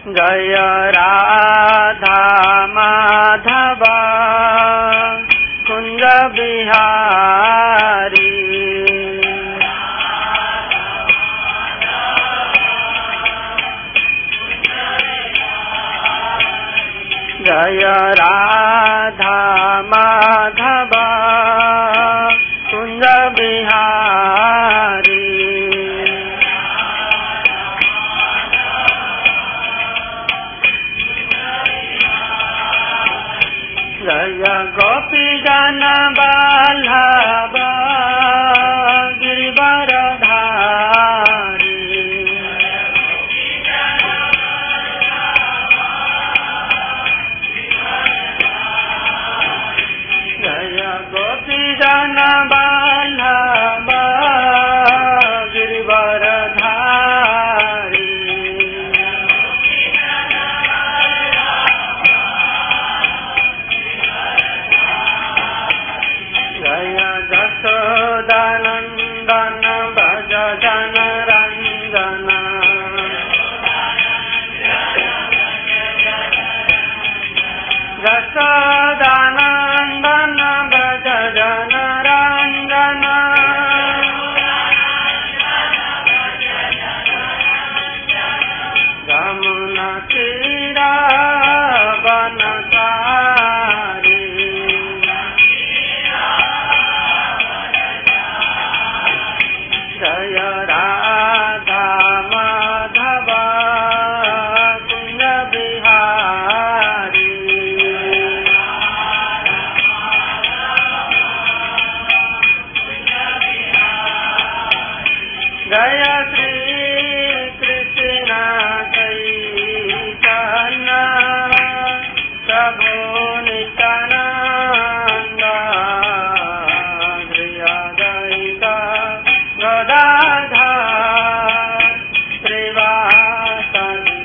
जय राधा माधव कुंज बिहारी। जय राधा माधव कुंज बिहारी। जय गोपी जन वल्लभ गिरिवरधारी। जय गोपी जन वल्लभ गिरिवरधारी। जय जशोदानंदन भज जन रंजन। जशोदानंदन भज जन रंजन। यमुना तीरा वनचारी। जय राधा माधव कुंज बिहारी। जय श्री कृष्ण चैतन्य प्रभु नित्यानंद श्री अद्वैत गदाधर श्रीवासदि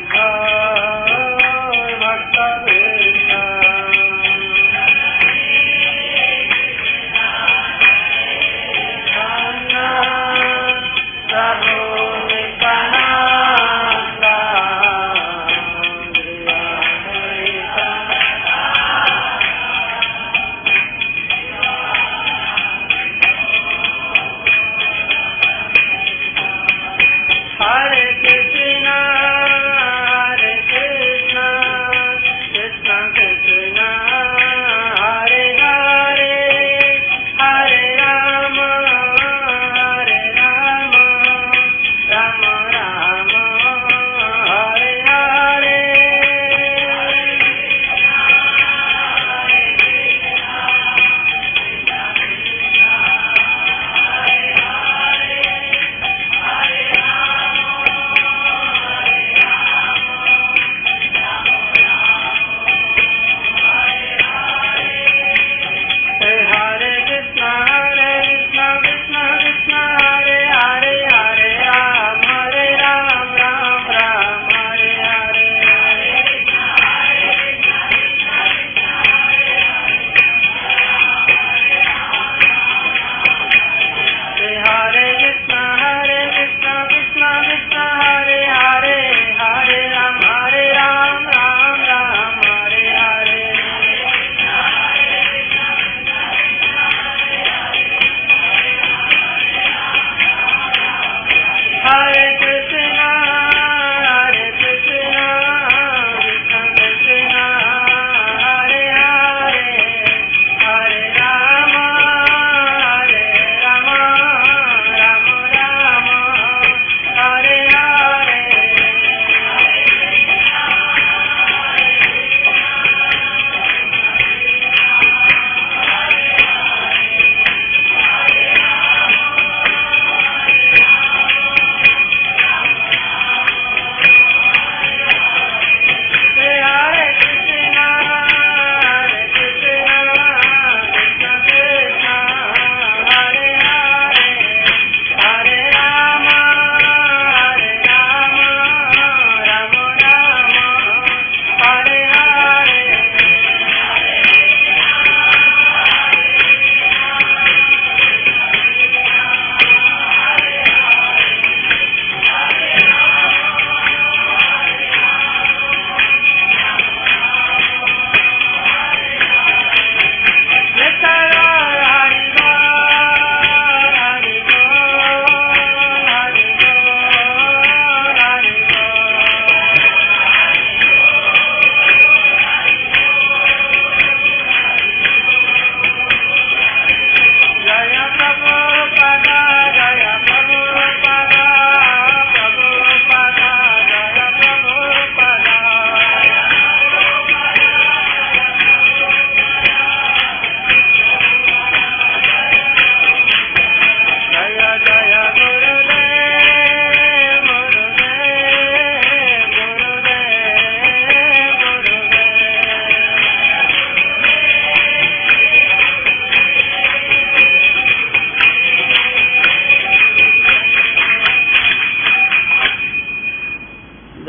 भक्तवृंद। प्रभु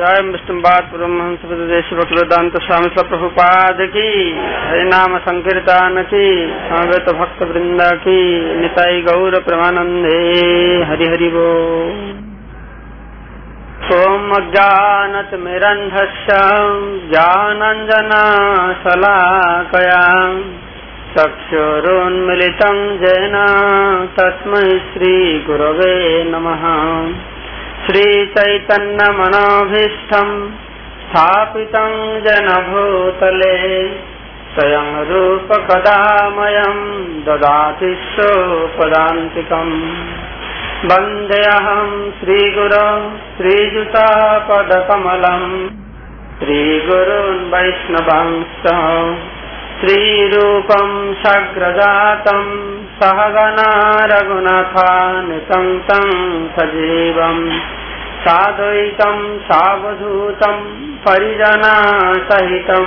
जय विष्णुपाद परमहंस देश भक्तिवेदांत स्वामी प्रभुपाद की, हरिनाम संकीर्तन की, समवेत भक्त वृंदा की, निताई गौर प्रेमानंदे। हरि हरि बोल। सोम ज्ञानतिमिरन्धस्य ज्ञानाञ्जनशलाकया चक्षुरुन्मीलितं येन तस्मै श्रीगुरवे नमः। श्रीचैतन्यमनोभीष्टं स्थापितं येन भूतले स्वयं रूपकदा मह्यं ददाति स्वपदान्तिकम्। वन्देऽहं श्रीगुरो श्रीयुतापदकमलं श्रीगुरून् वैष्णवांश्च श्रीरूपं साग्रजातं सहगना रघुनाथान्वितं तं सजीवं साद्वैतं सावधूतं परिजनसहितं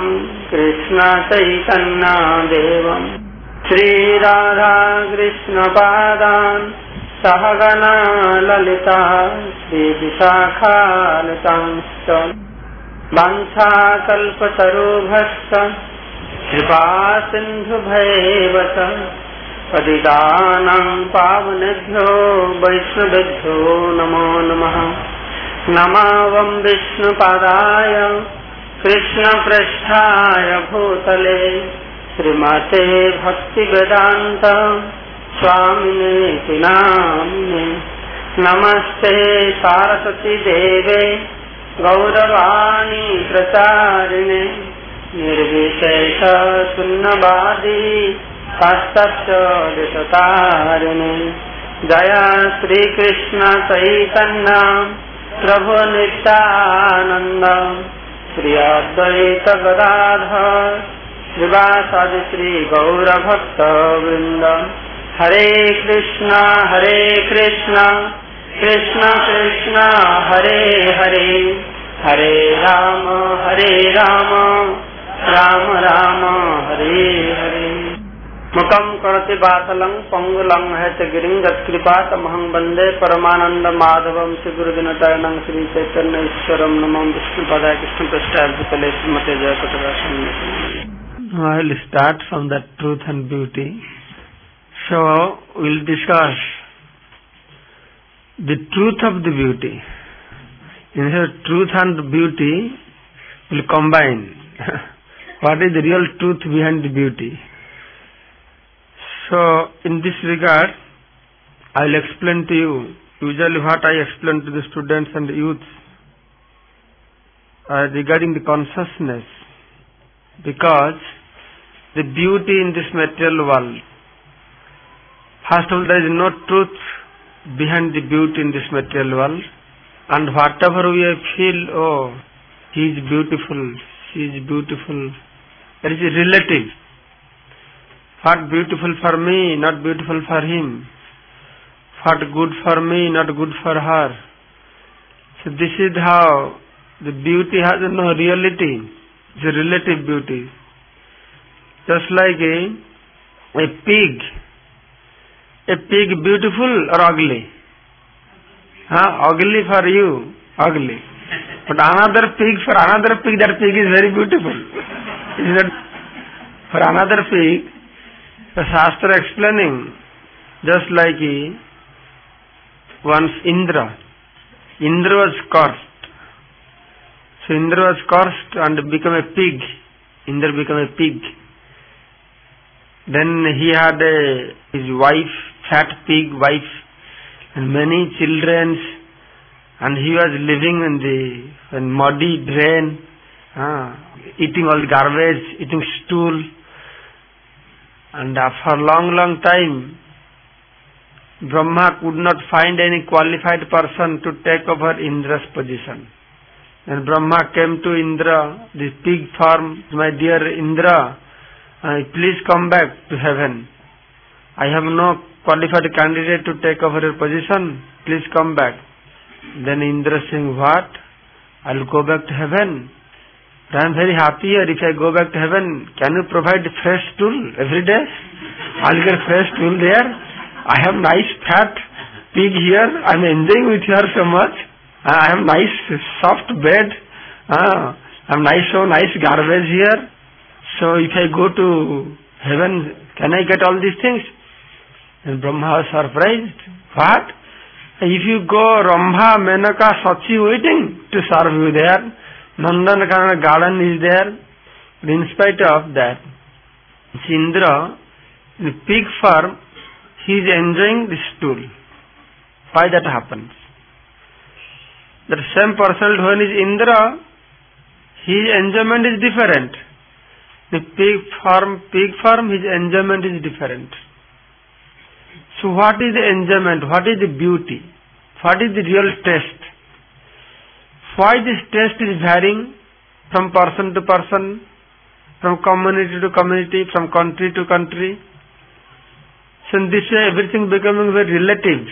कृष्णचैतन्यदेवं श्रीराधा कृष्णपादान् सहगना ललिता श्रीविशाखान्वितांश्च वाञ्छाकल्पतरुभ्यश्च कृपा सिन्धुभैव च पतितानां पावनेभ्यो वैष्णवेभ्यो नमो नमः। नमो विष्णुपादाय कृष्णप्रेष्ठाय भूतले श्रीमते भक्तिवेदान्त स्वामिने नामिने। नमस्ते सारस्वती देवे गौरवाणी प्रचारिणे निर्विशेष शून्यवादी पाश्चात्यदेशतारिणे। जया श्री कृष्ण चैतन्य प्रभु नित्यानंद श्री अद्वैत गदाधर श्रीवासादि श्री गौर भक्त वृंद। हरे कृष्णा कृष्ण कृष्ण हरे हरे, हरे राम राम राम हरे हरे। मुखं करोति वाचालं पंगुलं हयतगिरिं यत्कृपातमहं वन्दे परमानंद माधवं श्रीगुरुदिनतारिणं श्री चैतन्य ईश्वरं। नमो विष्णुपदाय कृष्णप्रेष्ठाय भूतले श्रीमते जयपताकाशं। I will start from the truth and beauty. So we will discuss the truth of the beauty. In here, truth and beauty will combine. What is the real truth behind the beauty? So in this regard, I will explain to you usually what I explain to the students and the youths regarding the consciousness, because the beauty in this material world, first of all, there is no truth behind the beauty in this material world, and whatever we feel, oh, he is beautiful, she is beautiful, that is relative. What beautiful for me, not beautiful for him. What good for me, not good for her. So this is how the beauty has no reality. It's a relative beauty. Just like a pig. A pig beautiful or ugly? Ugly for you, ugly. But another pig, for another pig, that pig is very beautiful. Is that for another pig? The Shastra explaining, just like once Indra was cursed. So Indra was cursed and became a pig. Indra became a pig. Then he had his wife, fat pig wife, and many children, and he was living in the muddy drain, eating all the garbage, eating stool. And for a long time, Brahma could not find any qualified person to take over Indra's position. Then Brahma came to Indra, this pig form, my dear Indra, please come back to heaven. I have no qualified candidate to take over your position. Please come back. Then Indra saying, what? I'll go back to heaven. I am very happy here. If I go back to heaven, can you provide fresh stool every day? I'll get fresh stool there. I have nice fat pig here. I am enjoying with her so much. I have nice soft bed. I'm nice, so nice garbage here. So if I go to heaven, can I get all these things? And Brahma was surprised. What? If you go, Rambha, Menaka, Sachi waiting to serve you there. Nandanakana garden is there. But in spite of that, Indra, in pig farm, he is enjoying this stool. Why that happens? That same person when is Indra, his enjoyment is different. The pig farm, his enjoyment is different. So what is the enjoyment? What is the beauty? What is the real taste? Why this taste is varying from person to person, from community to community, from country to country? So in this way everything becoming very relative.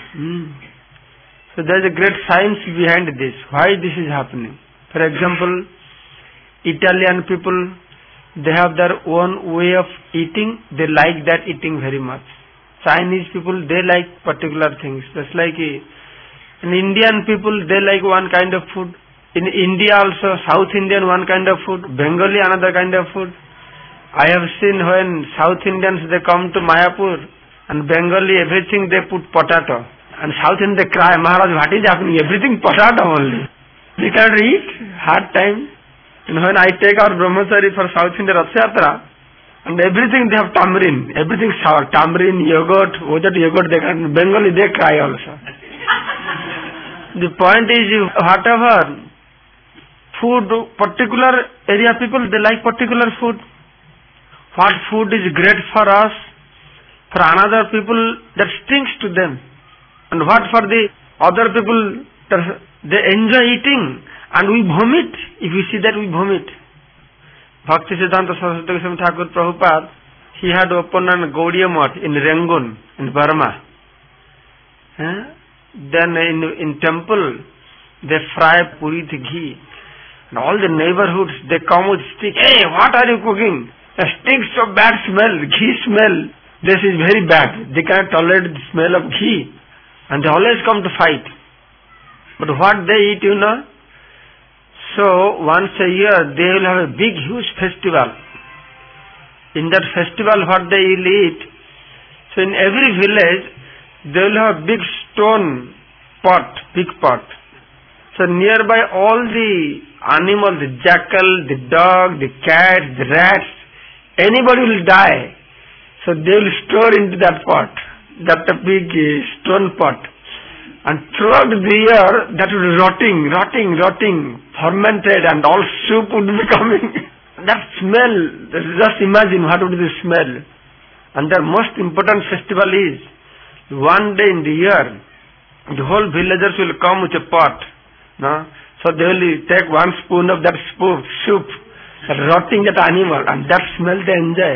So there is a great science behind this. Why this is happening? For example, Italian people, they have their own way of eating. They like that eating very much. Chinese people, they like particular things. Just like in Indian people, they like one kind of food. In India also, South Indian one kind of food, Bengali another kind of food. I have seen when South Indians, they come to Mayapur, and Bengali, everything they put potato. And South Indian, they cry, Maharaj, what is happening? Everything potato only. We cannot eat, hard time. And when I take our brahmachari for South India Rath Yatra, and everything they have tamarind, everything sour, tamarind, yogurt, that yogurt they can, Bengali they cry also. The point is, whatever food, particular area people, they like particular food. What food is great for us, for another people, that stinks to them. And what for the other people, they enjoy eating, and we vomit. If we see that, we vomit. Bhaktisiddhanta Saraswati Goswami Thakur Prabhupada, he had opened a Gaudiya Math in Rangoon, in Burma. Then in temple, they fry puri with ghee. And all the neighborhoods, they come with stick. Hey, what are you cooking? It stinks of bad smell, ghee smell. This is very bad. They cannot tolerate the smell of ghee. And they always come to fight. But what they eat, so once a year they will have a big huge festival. In that festival what they will eat, so in every village they will have big stone pot, big pot. So nearby all the animals, the jackal, the dog, the cat, the rats, anybody will die. So they will store into that pot, that big stone pot. And throughout the year, that will be rotting, fermented, and all soup would be coming. That smell, just imagine what would be the smell. And the most important festival is, one day in the year, the whole villagers will come with a pot. So they will take one spoon of that soup, rotting that animal, and that smell they enjoy.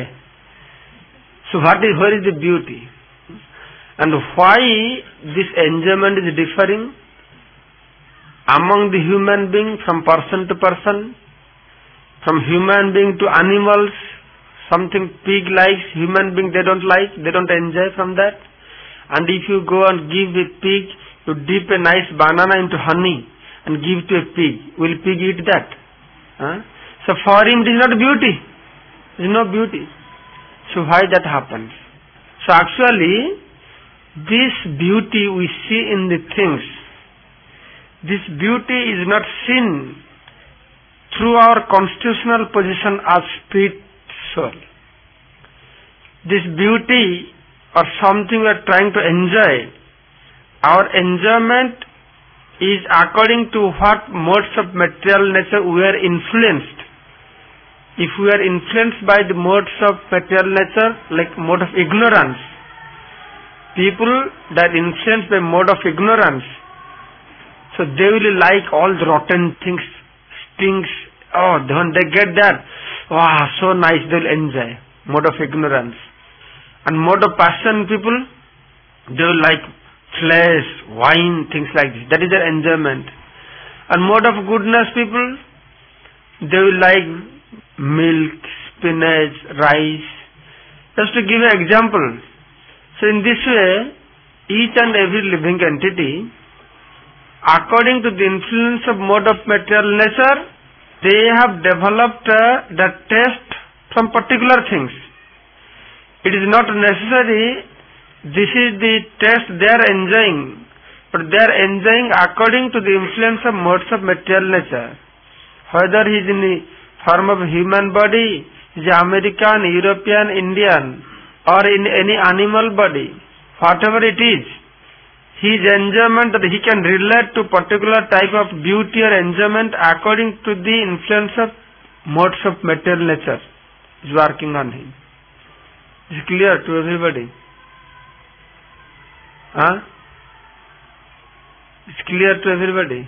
So where is the beauty? And why this enjoyment is differing among the human being, from person to person, from human being to animals? Something pig likes, human being they don't like, they don't enjoy from that. And if you go and give a pig, you dip a nice banana into honey and give to a pig, will pig eat that? So for him it is not beauty. There is no beauty. So why that happens? So actually, this beauty we see in the things, this beauty is not seen through our constitutional position as spirit soul. This beauty or something we are trying to enjoy, our enjoyment is according to what modes of material nature we are influenced. If we are influenced by the modes of material nature, like mode of ignorance, people that are influenced by mode of ignorance, so they will like all the rotten things, stinks. Oh, when they get that, wow, so nice, they will enjoy. Mode of ignorance. And mode of passion people, they will like flesh, wine, things like this. That is their enjoyment. And mode of goodness people, they will like milk, spinach, rice. Just to give an example. So in this way, each and every living entity, according to the influence of mode of material nature, they have developed the taste from particular things. It is not necessary this is the taste they are enjoying, but they are enjoying according to the influence of modes of material nature. Whether he is in the form of human body, is American, European, Indian, or in any animal body, whatever it is, his enjoyment that he can relate to particular type of beauty or enjoyment according to the influence of modes of material nature is working on him. Is it clear to everybody? It's clear to everybody.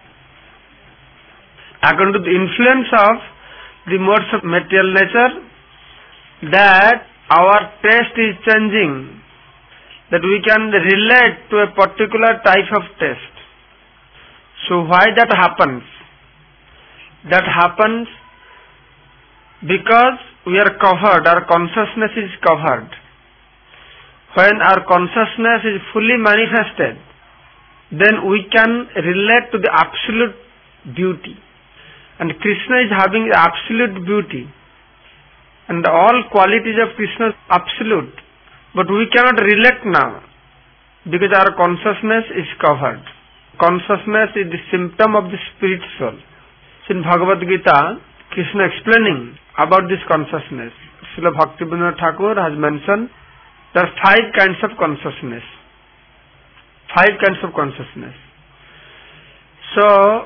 According to the influence of the modes of material nature, that our taste is changing, that we can relate to a particular type of taste. So why that happens? That happens because we are covered, our consciousness is covered. When our consciousness is fully manifested, then we can relate to the absolute beauty. And Krishna is having absolute beauty. And all qualities of Krishna are absolute. But we cannot relate now because our consciousness is covered. Consciousness is the symptom of the spirit soul. So in Bhagavad Gita, Krishna explaining about this consciousness. Srila Bhaktivinoda Thakur has mentioned there are 5 kinds of consciousness. 5 kinds of consciousness. So,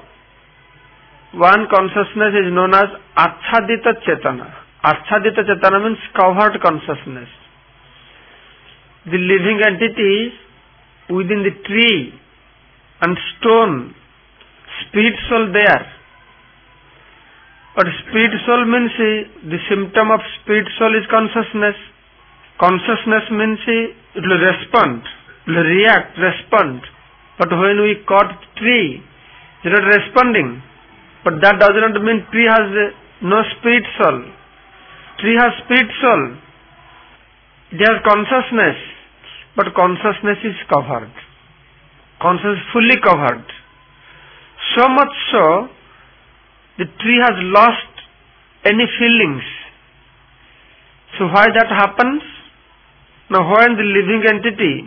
one consciousness is known as Achhadita Chetana. Achhadita Chetana means covered consciousness. The living entities within the tree and stone, spirit soul there. But spirit soul means the symptom of spirit soul is consciousness. Consciousness means it will respond, it will react, respond. But when we cut tree, it is not responding. But that does not mean tree has no spirit soul. Tree has spirit soul. It has consciousness. But consciousness is covered. Consciousness is fully covered. So much so, the tree has lost any feelings. So why that happens? Now when the living entity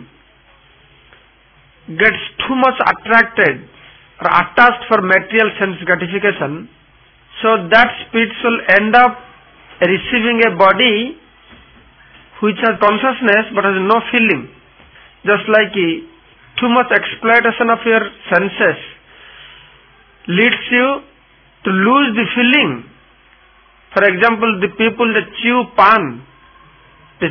gets too much attracted or attached for material sense gratification, so that spirit will end up receiving a body which has consciousness but has no feeling. Just like too much exploitation of your senses leads you to lose the feeling. For example, the people that chew pan, the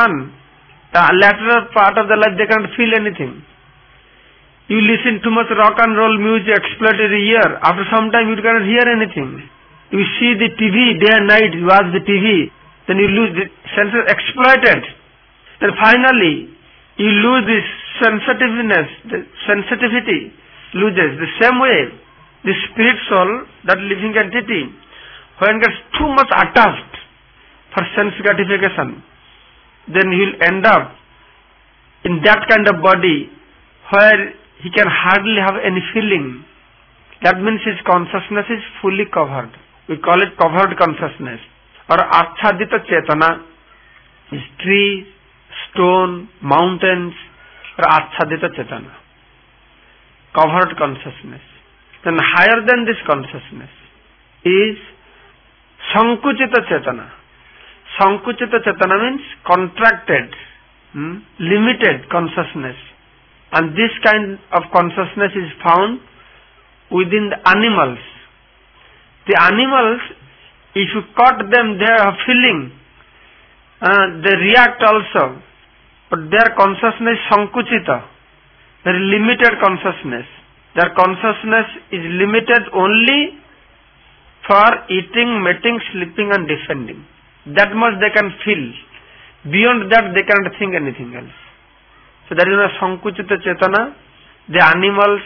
lateral part of the life they can't feel anything. You listen too much rock and roll music, exploit your ear. After some time you cannot hear anything. You see the TV day and night, you watch the TV, then you lose the senses exploited. Then finally you lose the sensitiveness, the sensitivity loses. The same way, the spirit soul, that living entity, when it gets too much attached for sense gratification, then he will end up in that kind of body where he can hardly have any feeling. That means his consciousness is fully covered. We call it covered consciousness. Or Achhadita Chetana is tree, stone, mountains, or Achhadita Chetana. Covered consciousness. Then higher than this consciousness is Sankuchita Chetana. Sankuchita Chetana means contracted, limited consciousness. And this kind of consciousness is found within the animals. The animals, if you cut them, they have feeling. They react also. But their consciousness is Sankuchita. Very limited consciousness. Their consciousness is limited only for eating, mating, sleeping and defending. That much they can feel. Beyond that they cannot think anything else. So that is a Sankuchita Chetana. The animals,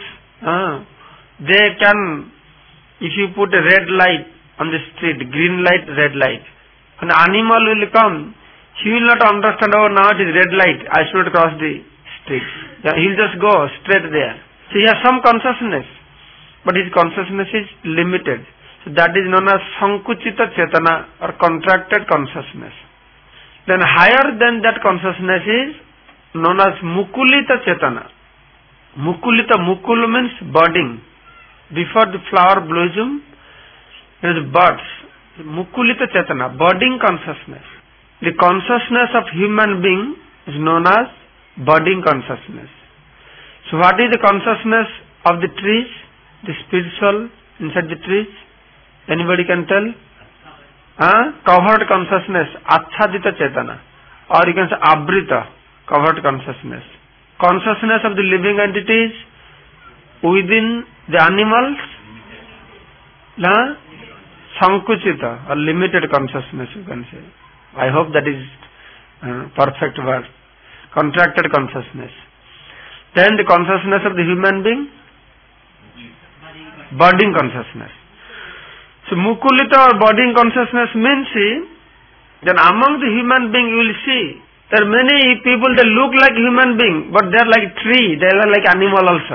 they can, if you put a red light on the street, green light, red light, an animal will come, he will not understand, oh now it is red light, I should not cross the street. He will just go straight there. So he has some consciousness, but his consciousness is limited. So that is known as Sankuchita Chetana or contracted consciousness. Then higher than that consciousness is known as Mukulita Chetana. Mukulita, Mukul means budding. Before the flower blossom, there is buds. Mukulita Chetana, budding consciousness. The consciousness of human being is known as budding consciousness. So what is the consciousness of the trees, the spiritual inside the trees? Anybody can tell? Covered consciousness, Achhadita Chetana. Or you can say Abrita, covered consciousness. Consciousness of the living entities within the animals, Sankuchita or limited consciousness you can say. I hope that is perfect word. Contracted consciousness. Then the consciousness of the human being, budding consciousness. So Mukulita or budding consciousness means, then among the human being you will see, there are many people that look like human being, but they are like tree, they are like animal also.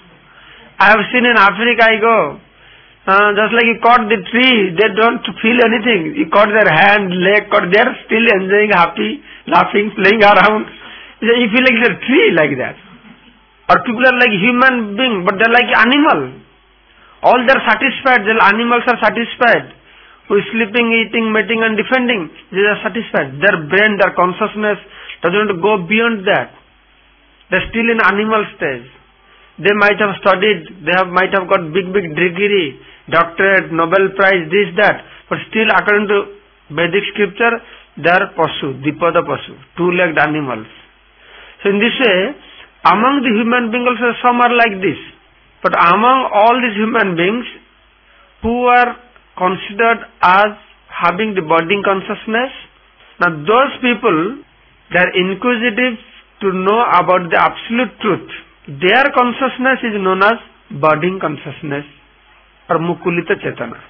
I have seen in Africa, I go, just like you caught the tree, they don't feel anything. You caught their hand, leg, they are still enjoying, happy, laughing, playing around. You feel like it's a tree like that. Or people are like human being, but they are like animal. All they are satisfied, the animals are satisfied. Who is sleeping, eating, mating and defending, they are satisfied. Their brain, their consciousness doesn't go beyond that. They are still in animal stage. They might have studied, might have got big degree, doctorate, Nobel Prize, this, that. But still according to Vedic scripture, they are Pasu, Dipada Pasu, two-legged animals. So in this way, among the human beings also some are like this. But among all these human beings who are considered as having the budding consciousness, now those people, they are inquisitive to know about the absolute truth. Their consciousness is known as budding consciousness or Mukulita Chetana.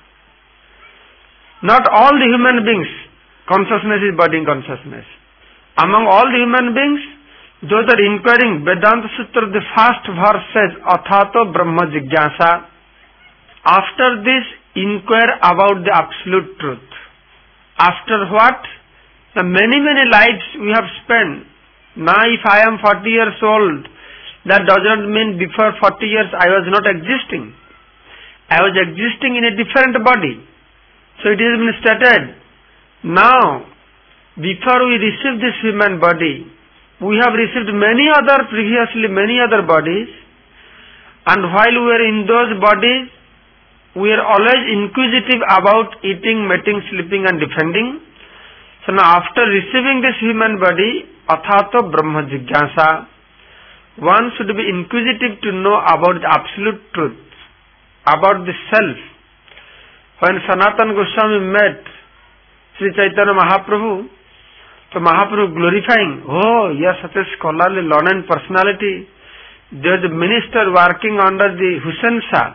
Not all the human beings consciousness is budding consciousness. Among all the human beings, those are inquiring, Vedanta Sutra, the first verse says, Athato Brahma Jigyasa. After this, inquire about the absolute truth. After what? The many lives we have spent. Now if I am 40 years old, that doesn't mean before 40 years I was not existing. I was existing in a different body. So it has been stated, now, before we receive this human body, we have received many other bodies, and while we are in those bodies, we are always inquisitive about eating, mating, sleeping and defending. So now after receiving this human body, Athato Brahma Jigyasa, one should be inquisitive to know about the absolute truth, about the self. When Sanatana Goswami met Sri Chaitanya Mahaprabhu, so Mahaprabhu glorifying, oh, you are such a scholarly, learned personality. There is a minister working under the Hussain Shah,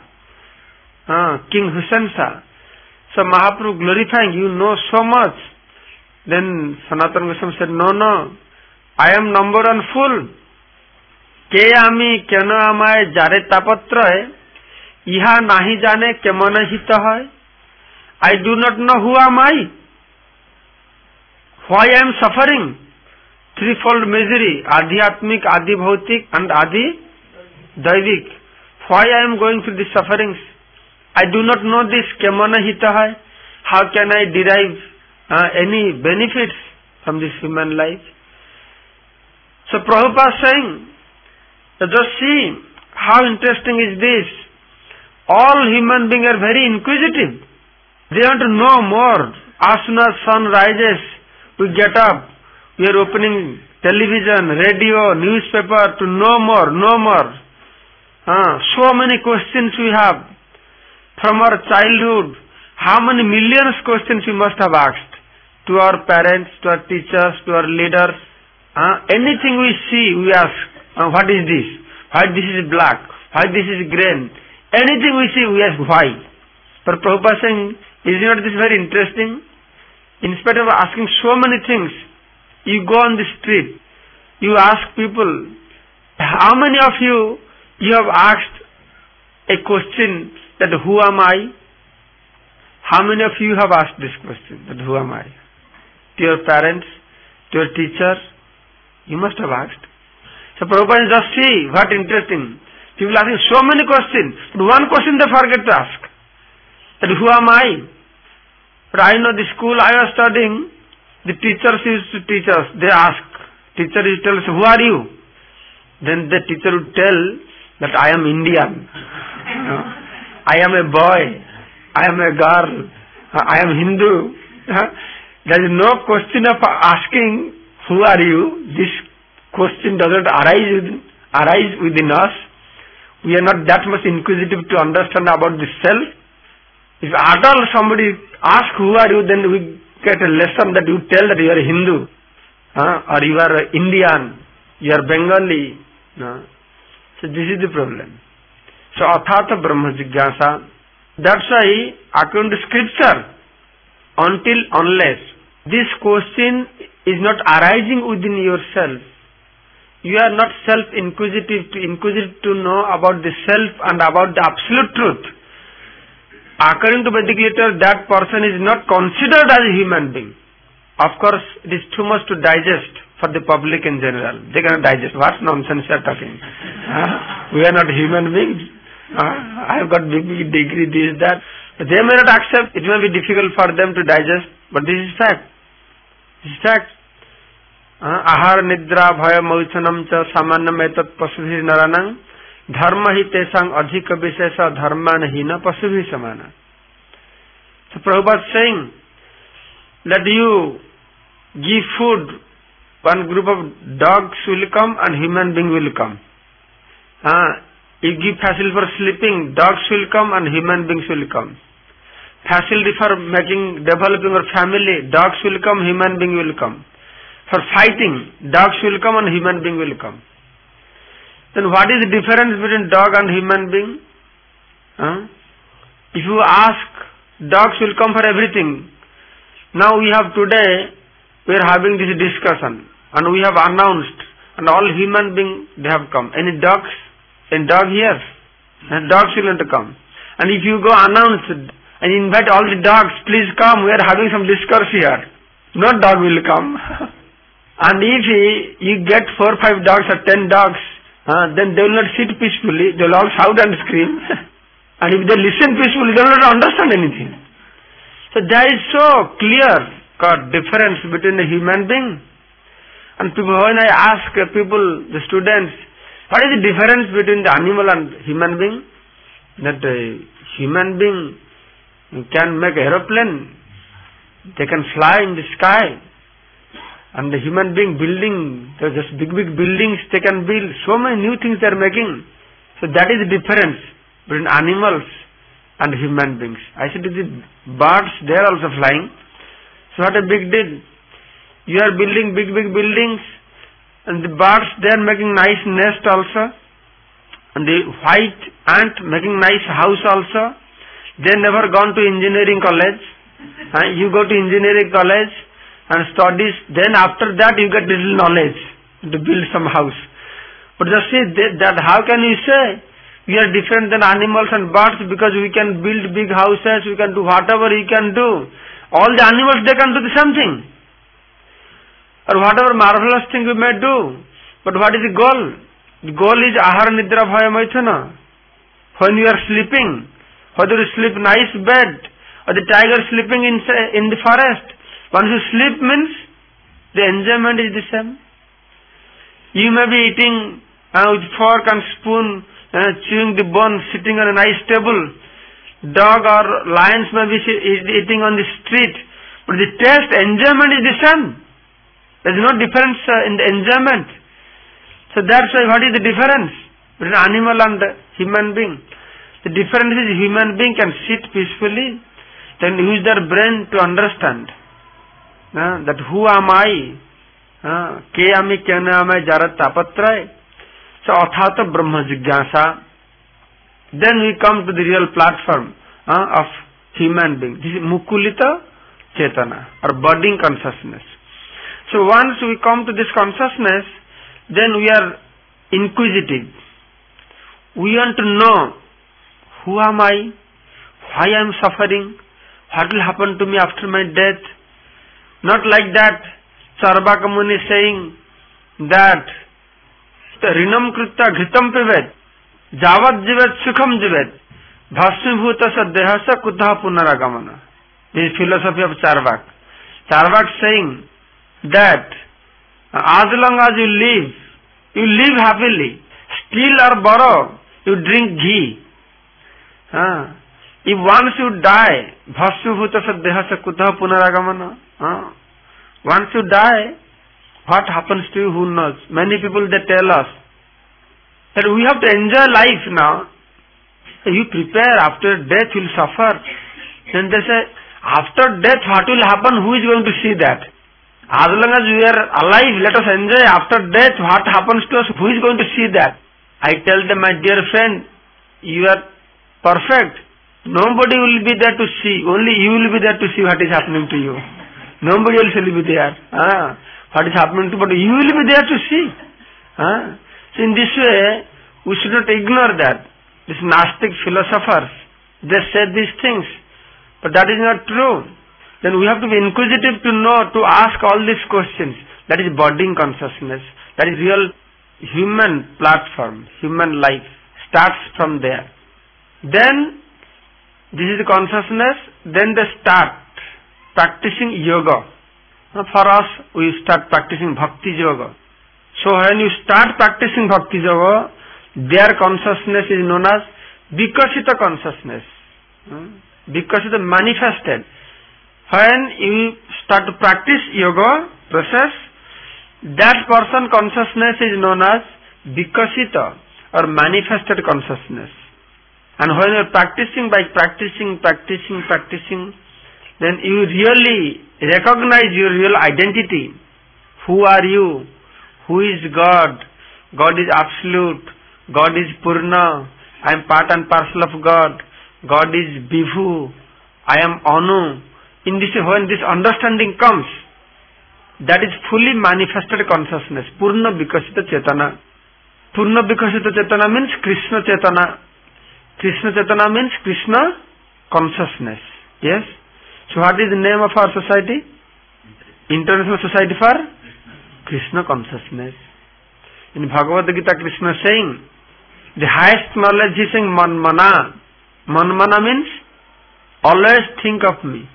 King Hussain Shah. So Mahaprabhu glorifying, you know so much. Then Sanatana Goswami said, no, I am number one fool. Ke ami keno amaye jare tapatroy, iha nahi jane kemana hita hoy. I do not know who am I, why I am suffering. Threefold misery, Adhyatmik, Adi Bhautik and Adi Daivik. Why I am going through these sufferings? I do not know this, kemana hita hai. How can I derive any benefits from this human life? So Prabhupada is saying, just see how interesting is this. All human beings are very inquisitive. They want to know more. As soon as sun rises, we get up. We are opening television, radio, newspaper to know more. So many questions we have. From our childhood, how many millions questions we must have asked to our parents, to our teachers, to our leaders. Anything we see, we ask, what is this? Why this is black? Why this is green? Anything we see, we ask why. But Prabhupada saying, is not this very interesting? In spite of asking so many things, you go on the street, you ask people, how many of you You have asked a question that who am I? How many of you have asked this question, that who am I? To your parents, to your teacher, you must have asked. So Prabhupada, just see what interesting. People asking so many questions, but one question they forget to ask. That who am I? But I know the school I was studying, the teachers used to teach us. They ask, teacher used to tell us, who are you? Then the teacher would tell that I am Indian. I am a boy. I am a girl. I am Hindu. There is no question of asking, who are you? This question doesn't arise within us. We are not that much inquisitive to understand about the self. If at all somebody asks, who are you, then we get a lesson that you tell that you are a Hindu, or you are Indian, you are Bengali. So this is the problem. So athata brahma jigyasa. That's why, according to scripture, unless this question is not arising within yourself, you are not self-inquisitive to know about the self and about the absolute truth. According to Vedic literature, that person is not considered as a human being. Of course, it is too much to digest for the public in general. They cannot digest. What nonsense you are talking? We are not human beings. I have got big degree, this, that. They may not accept. It may be difficult for them to digest, but this is fact. This is fact. Ahar nidra bhaya mauchanam cha samannam etat pasubhi naranang dharma hi tesang adhika vishesha dharma hina pasubhi samana. So Prabhupada is saying that you give food, one group of dogs will come and human being will come. You give facility for sleeping, dogs will come and human beings will come. Facility for developing a family, dogs will come, human being will come. For fighting, dogs will come and human being will come. Then what is the difference between dog and human being? If you ask, dogs will come for everything. Now we have today, we are having this discussion and we have announced and all human beings, they have come. Any dogs? Any dog here? And dogs will not come. And if you go announce and invite all the dogs, please come, we are having some discourse here. No dog will come. And if you get 4 or 5 dogs or 10 dogs, then they will not sit peacefully, they will all shout and scream. And if they listen peacefully, they will not understand anything. So there is so clear difference between a human being. And people, when I ask people, the students, what is the difference between the animal and human being? That a human being can make aeroplane, they can fly in the sky. And the human being building, there are just big buildings they can build. So many new things they are making. So that is the difference between animals and human beings. I said the birds, they are also flying. So what a big deal. You are building big buildings and the birds, they are making nice nest also. And the white ant making nice house also. They never gone to engineering college. You go to engineering college and studies, then after that you get little knowledge to build some house. But just say that how can you say we are different than animals and birds because we can build big houses, we can do whatever we can do. All the animals, they can do the same thing. Or whatever marvelous thing we may do. But what is the goal? The goal is ahara nidra bhaya maithana. When you are sleeping, whether you sleep nice bed or the tiger sleeping in the forest, once you sleep means the enjoyment is the same. You may be eating with fork and spoon, chewing the bone, sitting on a nice table. Dog or lions may be eating on the street, but the taste, enjoyment is the same. There is no difference in the enjoyment. So that's why, what is the difference between animal and human being? The difference is human being can sit peacefully, then use their brain to understand that who am I, ke ami kena amai jarat tapatray. So athata brahma jigyasa. Then we come to the real platform of human being. This is mukulita chetana or budding consciousness. So once we come to this consciousness, then we are inquisitive. We want to know, who am I? Why I am suffering? What will happen to me after my death? Not like that. Charvaka Muni is saying that Rinam Krita Ghitam Pivet Javad Jivet Sukham Jivet Bhasmibhuta Dehasa Kuddha Punaragamana. This is philosophy of Charvak. Charvak saying that as long as you live happily. Steal or borrow, you drink ghee. If once you die, Bhasmibhuta Dehasa Kuddha Punaragamana. Once you die, what happens to you, who knows? Many people, they tell us that we have to enjoy life now. You prepare, after death you will suffer. Then they say, after death what will happen, who is going to see that? As long as we are alive, let us enjoy. After death, what happens to us, who is going to see that? I tell them, my dear friend, you are perfect. Nobody will be there to see. Only you will be there to see what is happening to you. Nobody else will be there. What is happening to you, but you will be there to see. So in this way, we should not ignore that. These Gnostic philosophers, they said these things, but that is not true. Then we have to be inquisitive to know, to ask all these questions. That is budding consciousness. That is real human platform, human life. Starts from there. Then, this is the consciousness, then they start practicing yoga. For us, we start practicing bhakti yoga. So when you start practicing bhakti yoga, their consciousness is known as Vikasita consciousness. Vikasita manifested. When you start to practice yoga process, that person consciousness is known as Vikasita or manifested consciousness. And when you are practicing, by practicing, then you really recognize your real identity. Who are you? Who is God? God is absolute. God is Purna. I am part and parcel of God. God is Vibhu. I am Anu. In this, when this understanding comes, that is fully manifested consciousness. Purna Vikasita Chetana. Purna Vikasita Chetana means Krishna Chetana. Krishna Chetana means Krishna consciousness. Yes? So what is the name of our society? International Society for Krishna Consciousness. In Bhagavad Gita, Krishna is saying, the highest knowledge is saying Manmana. Manmana means always think of me.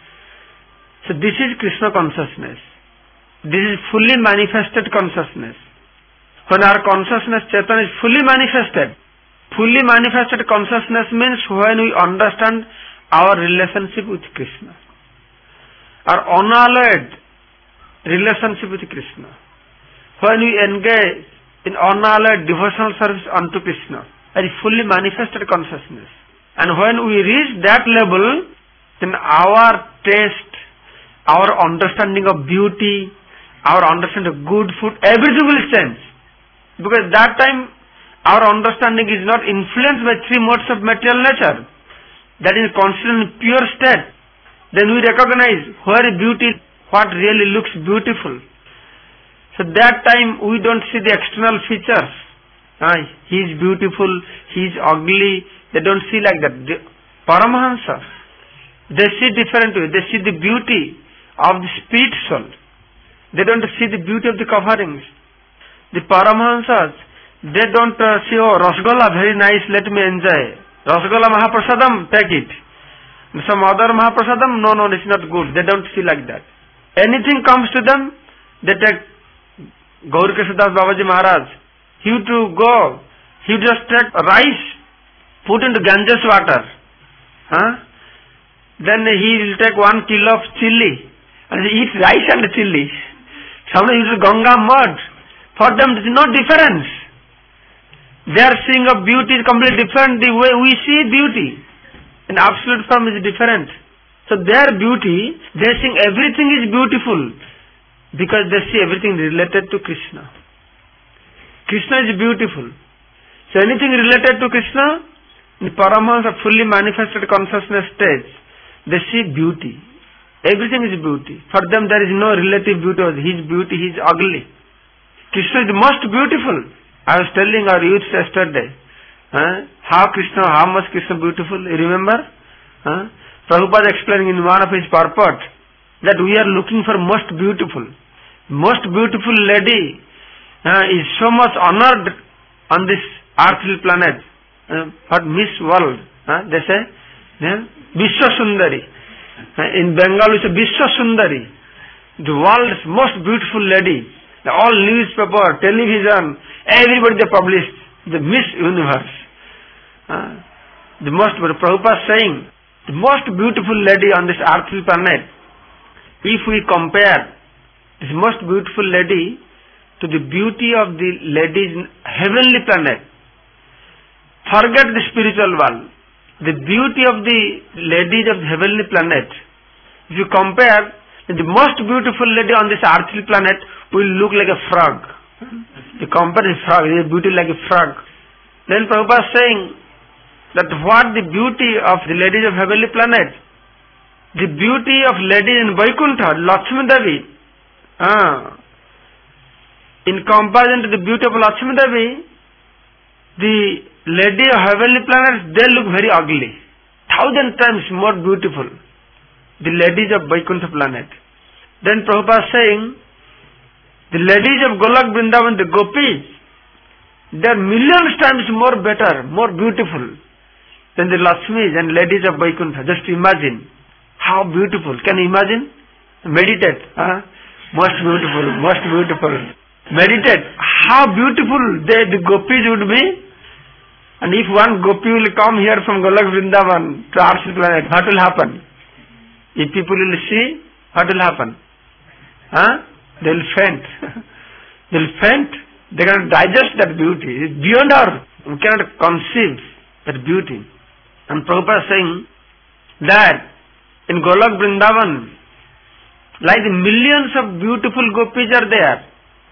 So this is Krishna consciousness. This is fully manifested consciousness. When our consciousness Chaitanya is fully manifested consciousness means when we understand our relationship with Krishna, our unalloyed relationship with Krishna. When we engage in unalloyed devotional service unto Krishna, that is fully manifested consciousness. And when we reach that level, then our taste, our understanding of beauty, our understanding of good food, everything will change. Because that time our understanding is not influenced by three modes of material nature. That is constant pure state. Then we recognize where beauty, what really looks beautiful. So that time we don't see the external features. He is beautiful, he is ugly. They don't see like that. The Paramahansa, they see differently. They see the beauty of the spirit soul. They don't see the beauty of the coverings. The Paramahansas, they don't see, oh, Rasgulla, very nice, let me enjoy. Rasgulla Mahaprasadam, take it. Some other Mahaprasadam, no, it's not good. They don't see like that. Anything comes to them, they take. Gaur Krishnadas Babaji Maharaj, he would go, he would just take rice, put into Ganges water. Then he will take 1 kilo of chili and he eats rice and chili. Somebody uses Ganga mud. For them there is no difference. Their seeing of beauty is completely different. The way we see beauty in absolute form is different. So their beauty, they think everything is beautiful because they see everything related to Krishna. Krishna is beautiful. So anything related to Krishna, the Paramahansa fully manifested consciousness stage, they see beauty. Everything is beauty. For them there is no relative beauty. His beauty, he is ugly. Krishna is the most beautiful. I was telling our youth yesterday How much Krishna beautiful, you remember? Prabhupada explaining in one of his purport that we are looking for most beautiful lady is so much honored on this earthly planet. What Miss World, they say, Vishwa Sundari. In Bengal we say Vishwa Sundari, the world's most beautiful lady. All newspaper, television, everybody they published the Miss Universe. Prabhupada saying, the most beautiful lady on this earthly planet. If we compare this most beautiful lady to the beauty of the ladies in heavenly planet, forget the spiritual world. The beauty of the ladies of the heavenly planet, if you compare, the most beautiful lady on this earthly planet will look like a frog. You compare the frog, the beauty like a frog. Then Prabhupada is saying that what the beauty of the ladies of heavenly planet, the beauty of ladies in Vaikuntha, Lakshmi Devi, in comparison to the beauty of Lakshmi Devi, the lady of heavenly planets, they look very ugly. 1,000 times more beautiful, the ladies of Vaikuntha planet. Then Prabhupada is saying, the ladies of Golok Vrindavan, the gopis, they are millions times more better, more beautiful than the Lakshmis and ladies of Vaikuntha. Just imagine how beautiful. Can you imagine? Meditate. Most beautiful. Meditate. How beautiful the gopis would be. And if one gopi will come here from Golok Vrindavan to our planet, what will happen? If people will see, what will happen? They will faint. They will faint. They cannot digest that beauty. It's beyond our, we cannot conceive that beauty. And Prabhupada is saying that in Golok Vrindavan, like the millions of beautiful gopis are there.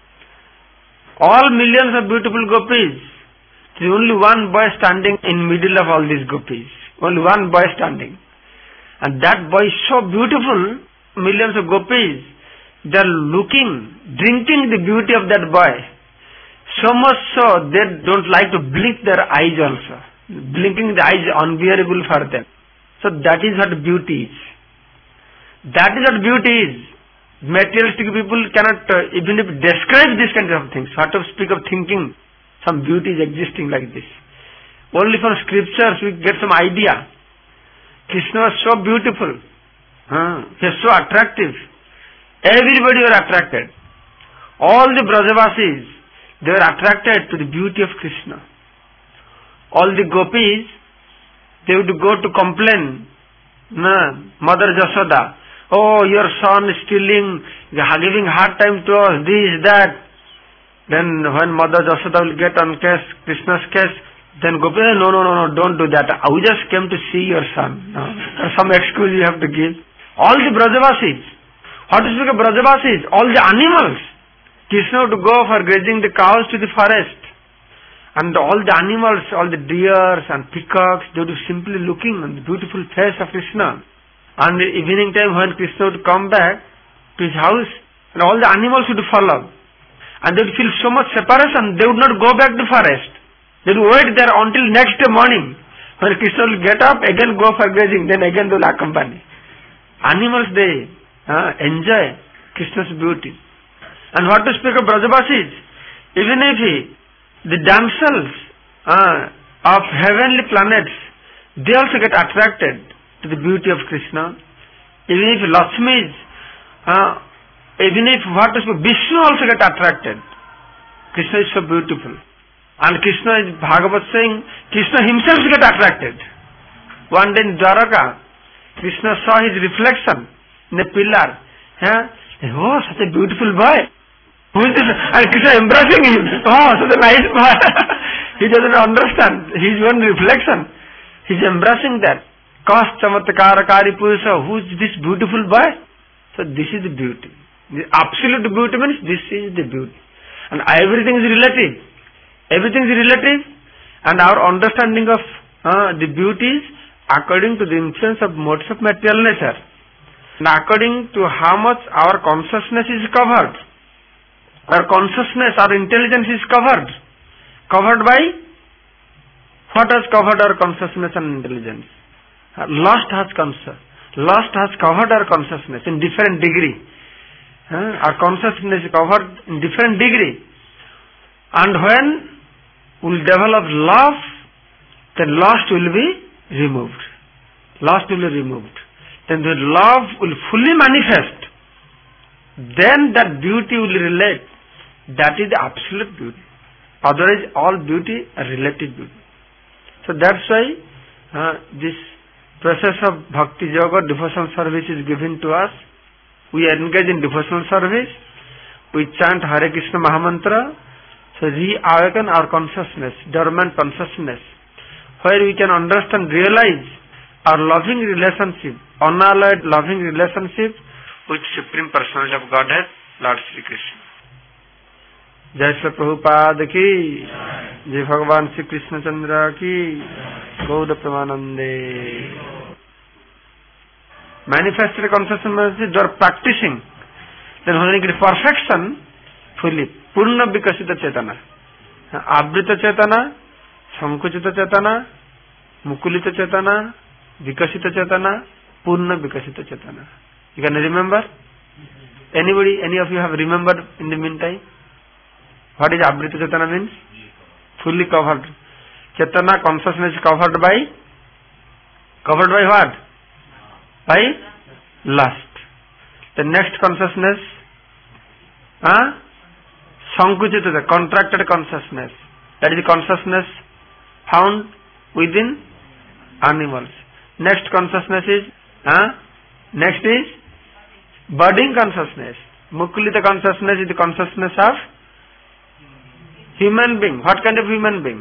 All millions of beautiful gopis. There is only one boy standing in middle of all these gopis. Only one boy standing. And that boy is so beautiful, millions of gopis, they are drinking the beauty of that boy. So much so, they don't like to blink their eyes also. Blinking the eyes is unbearable for them. So that is what beauty is. That is what beauty is. Materialistic people cannot even describe these kinds of things. What to speak of thinking some beauty is existing like this. Only from scriptures we get some idea. Krishna was so beautiful. He was so attractive. Everybody were attracted. All the Brajavasis, they were attracted to the beauty of Krishna. All the gopis, they would go to complain, Mother Jasoda, oh, your son is stealing, giving hard time to us, this, that. Then when Mother Jasoda will get on case, Krishna's case, then gopi, no, don't do that. I just came to see your son. Some excuse you have to give. All the Brajavasis, what to speak of Brajavasis? All the animals. Krishna would go for grazing the cows to the forest. And all the animals, all the deers and peacocks, they would be simply looking on the beautiful face of Krishna. And the evening time when Krishna would come back to his house, and all the animals would follow. And they would feel so much separation, they would not go back to the forest. They would wait there until next day morning. When Krishna will get up, again go for grazing, then again they will accompany. Animals, they enjoy Krishna's beauty. And what to speak of Brajavasis? Even if the damsels of heavenly planets, they also get attracted to the beauty of Krishna. Even if Lakshmis, even if what to speak, Vishnu also get attracted. Krishna is so beautiful. And Krishna is, Bhagavat saying, Krishna himself get attracted. One day in Dwaraka, Krishna saw his reflection in a pillar. Oh, such a beautiful boy. Who is this? And Krishna embracing him. Oh, such a nice boy. He doesn't understand his own reflection. He's embracing that. Kas chamatkara purusha. Who is this beautiful boy? So this is the beauty. The absolute beauty means this is the beauty. And everything is relative. Everything is relative. And our understanding of the beauty is according to the influence of modes of material nature. And according to how much our consciousness is covered. Our consciousness, our intelligence is covered. Covered by What has covered our consciousness and intelligence? Lust has covered our consciousness in different degree. Our consciousness is covered in different degree. And when we will develop love, then lust will be removed. Then the love will fully manifest. Then that beauty will relate. That is the absolute beauty. Otherwise all beauty are relative beauty. So that's why this process of bhakti yoga, devotional service is given to us. We engage in devotional service. We chant Hare Krishna Mahamantra. So reawaken our consciousness, dormant consciousness, where we can understand, realize our loving relationship, unalloyed loving relationship with Supreme Personality of Godhead, Lord Sri Krishna. Jai Sri Prabhupada ki, Jai Bhagavan Sri Krishna Chandra ki, Gauda Pramanande. Manifested consciousness is you are practicing. Then when you get perfection, fully, Purna Vikasita Chetana. Abrita Chetana, Sankuchita Chetana, Mukulita Chetana, Vikasita Chetana, Purna Vikasita Chetana. You can remember? Anybody, any of you have remembered in the meantime? What is Abrita Chetana means? Fully covered. Chetana, consciousness is covered by what? By lust. The next consciousness, Sankuchita, the contracted consciousness. That is the consciousness found within animals. Next consciousness is, budding consciousness. Mukulita consciousness is the consciousness of human being. What kind of human being?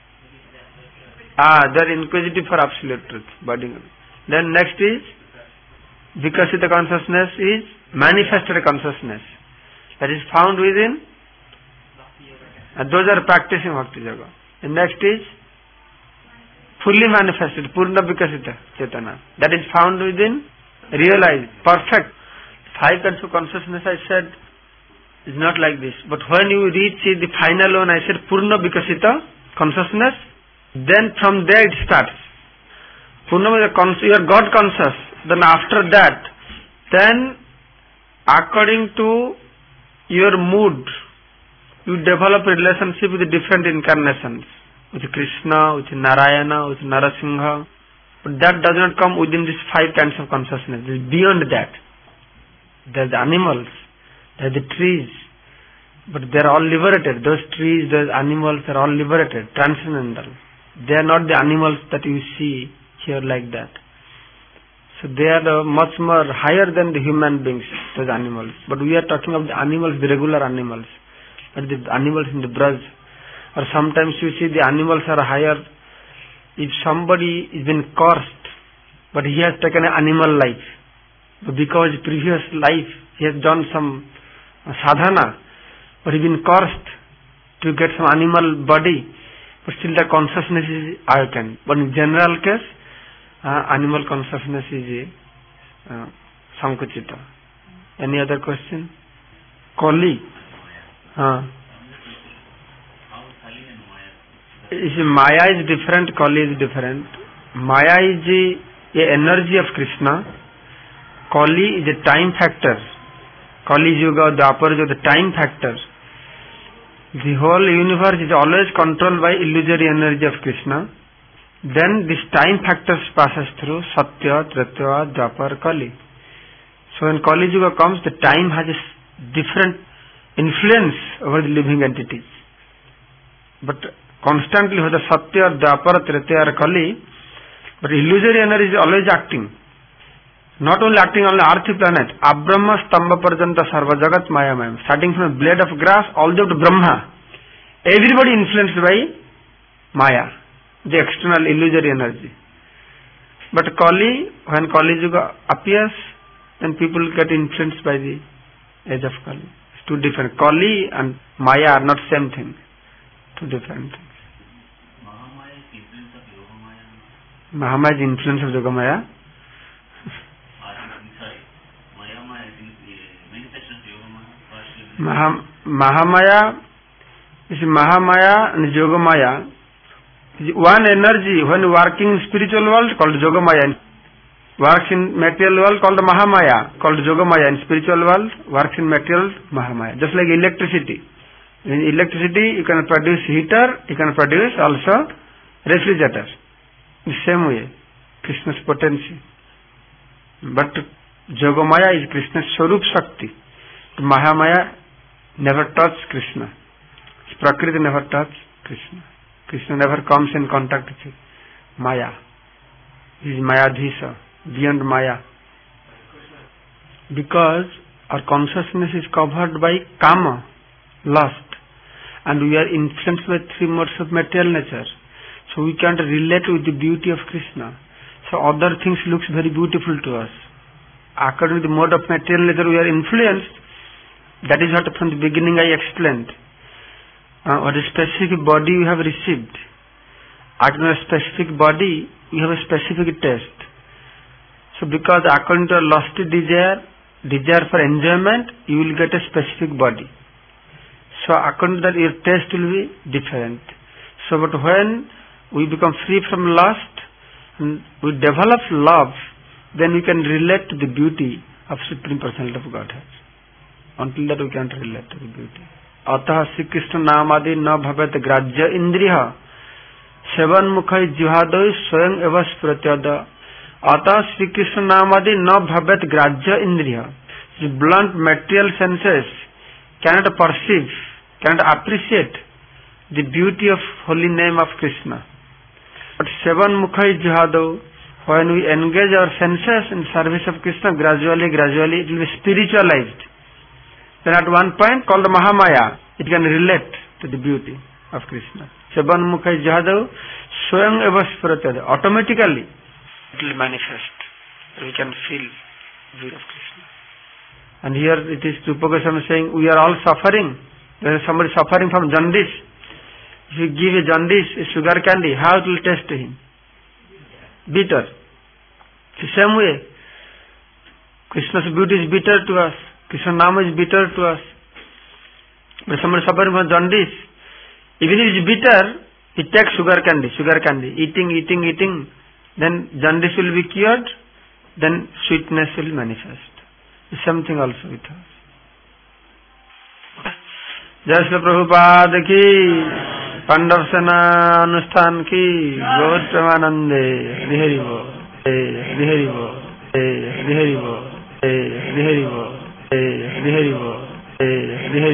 They are inquisitive for absolute truth. Budding. Then next is Vikasita consciousness is manifested consciousness. That is found within. Those are practicing Bhakti Yoga. And next is fully manifested, Purna Vikasita Chetana. That is found within, realized, perfect. 5 kinds of consciousness I said is not like this. But when you reach the final one, I said Purna Vikasita consciousness, then from there it starts. Purna is you are God conscious. Then after that, then according to your mood, you develop a relationship with the different incarnations, with Krishna, with Narayana, with Narasimha. But that does not come within these 5 kinds of consciousness. It is beyond that. There are the animals, there are the trees, but they are all liberated. Those trees, those animals are all liberated, transcendental. They are not the animals that you see here like that. So they are much more higher than the human beings, those animals. But we are talking of the animals, the regular animals, but the animals in the Braj. Or sometimes you see the animals are higher. If somebody is been cursed, but he has taken an animal life, but because previous life he has done some sadhana, but he has been cursed to get some animal body, but still the consciousness is awakened. But in general case, animal consciousness is Sankuchita. Any other question? Kali. Maya is different, Kali is different. Maya is the energy of Krishna. Kali is a time factor. Kali Yuga, Dwapar Yuga, the time factor. The whole universe is always controlled by illusory energy of Krishna. Then this time factors passes through Satya, Treta, Dwapar, Kali. So when Kali Yuga comes, the time has a different influence over the living entities. But constantly whether Satya, Dwapar, Treta or Kali, but illusory energy is always acting. Not only acting on the earthly planet, Abrahma Stamba Parjanta Sarva Jagat Maya Mayam. Starting from a blade of grass all the way to Brahma. Everybody influenced by Maya, the external illusory energy. But Kali, when Kali Yuga appears, then people get influenced by the age of Kali. It's two different. Kali and Maya are not same thing. Two different things. Mahamaya is influence of Yoga Maya. Mahamaya, you see, Mahamaya and Yogamaya, One energy when working in spiritual world called Yogamaya, works in material world called Mahamaya, called Yogamaya. In spiritual world works in material Mahamaya. Just like electricity. In electricity you can produce heater, you can produce also refrigerator. In the same way, Krishna's potency. But Yogamaya is Krishna's Swarup Shakti. Mahamaya never touches Krishna. Prakriti never touches Krishna. Krishna never comes in contact with Maya. He is Mayadhisha, beyond Maya. Because our consciousness is covered by kama, lust, and we are influenced by three modes of material nature. So we can't relate with the beauty of Krishna. So other things looks very beautiful to us. According to the mode of material nature we are influenced. That is what from the beginning I explained. What a specific body we have received. According to a specific body, we have a specific taste. So because according to a lusty desire for enjoyment, you will get a specific body. So according to that, your taste will be different. So but when we become free from lust, and we develop love, then we can relate to the beauty of Supreme Personality of Godhead. Until that we can't relate to the beauty. Atah Sri Krishna namadi na bhavet grajya indriya sevan mukhai jihadoi swayam eva spratyada. Atah Sri Krishna namadi na bhavet grajya indriya. The blunt material senses cannot perceive, cannot appreciate the beauty of holy name of Krishna. But seven mukhai jihadoi, when we engage our senses in service of Krishna, gradually it will be spiritualized. Then at one point called Mahamaya, it can relate to the beauty of Krishna. Seban Mukhai Jahadav Swayam Eva Sparatyada. Automatically it will manifest. We can feel the beauty of Krishna. And here it is Rupa Goswami saying, we are all suffering. There is somebody suffering from jaundice. If you give a jaundice, a sugar candy, how it will taste to him? Bitter. The same way, Krishna's beauty is bitter to us. Krishna Nama is bitter to us. When somebody suffering from jaundice, even if it is bitter, he takes sugar candy, eating, then jaundice will be cured, then sweetness will manifest. The same thing also with us. Jai Srila Prabhupada ki, Pandav Sena Anushthan ki, Gaur Premanande, Hri Bo, Hri Bo, Hri Bo, Hri Bo, Hri Bo, Hri Bo, Hri Bo.